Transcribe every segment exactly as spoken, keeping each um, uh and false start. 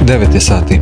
devet je sati.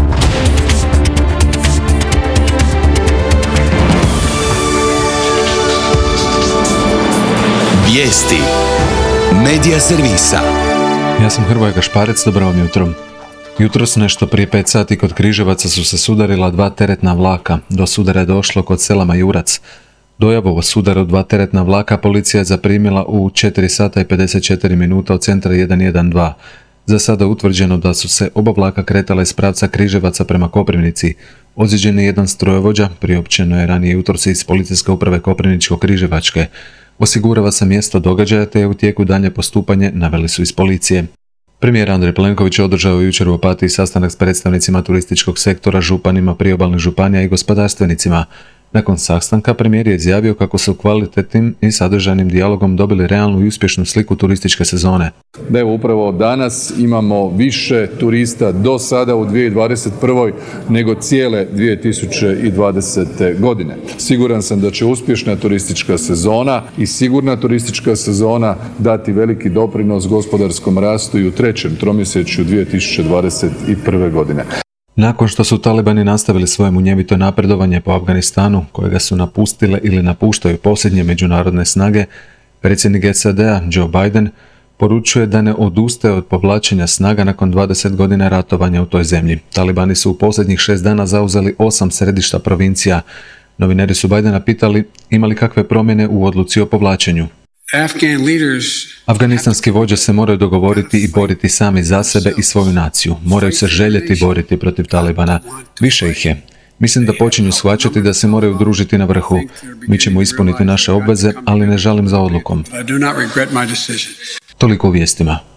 Vijesti Medija servisa. Ja sam Hrvoje Gašparec, dobro vam jutro. Jutros nešto prije pet sati kod Križevaca su se sudarila dva teretna vlaka. Do sudara je došlo kod sela Majurac. Dojavu o sudaru dva teretna vlaka policija je zaprimila u četiri sata i pedeset četiri minuta od centra jedan jedan dva. Za sada je utvrđeno da su se oba vlaka kretala iz pravca Križevaca prema Koprivnici. Ozlijeđen je jedan strojovođa, priopćeno je ranije jutros iz Policijske uprave Koprivničko-Križevačke. Osigurava se mjesto događaja te je u tijeku daljnje postupanje, naveli su iz policije. Premijer Andrej Plenković održao je jučer u Opatiji sastanak s predstavnicima turističkog sektora, županima priobalnih županija i gospodarstvenicima. Nakon sastanka premijer je izjavio kako su kvalitetnim i sadržajnim dijalogom dobili realnu i uspješnu sliku turističke sezone. Da evo upravo danas imamo više turista do sada u dvije tisuće dvadeset prve. nego cijele dvije tisuće dvadesete. godine. Siguran sam da će uspješna turistička sezona i sigurna turistička sezona dati veliki doprinos gospodarskom rastu i u trećem tromjesečju dvije tisuće dvadeset prve. godine. Nakon što su talibani nastavili svoje munjevito napredovanje po Afganistanu, kojega su napustile ili napuštaju posljednje međunarodne snage, predsjednik S A D-a Joe Biden poručuje da ne odustaje od povlačenja snaga nakon dvadeset godina ratovanja u toj zemlji. Talibani su u posljednjih šest dana zauzeli osam središta provincija. Novinari su Bidena pitali ima li kakve promjene u odluci o povlačenju. Afganistanski vođe se moraju dogovoriti i boriti sami za sebe i svoju naciju. Moraju se željeti boriti protiv Talibana. Više ih je. Mislim da počinju shvaćati da se moraju družiti na vrhu. Mi ćemo ispuniti naše obveze, ali ne žalim za odlukom. Toliko u vijestima.